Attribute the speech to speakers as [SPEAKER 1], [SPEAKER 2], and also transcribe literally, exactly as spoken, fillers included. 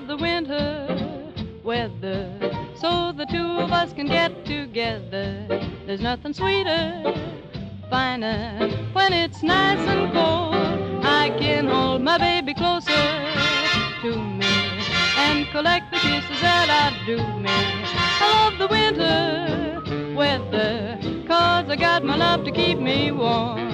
[SPEAKER 1] love the winter weather, so the two of us can get together. There's nothing sweeter, finer, when it's nice and cold. I can hold my baby closer to me and collect the kisses that outdo me. I love the winter weather, 'cause I got my love to keep me warm.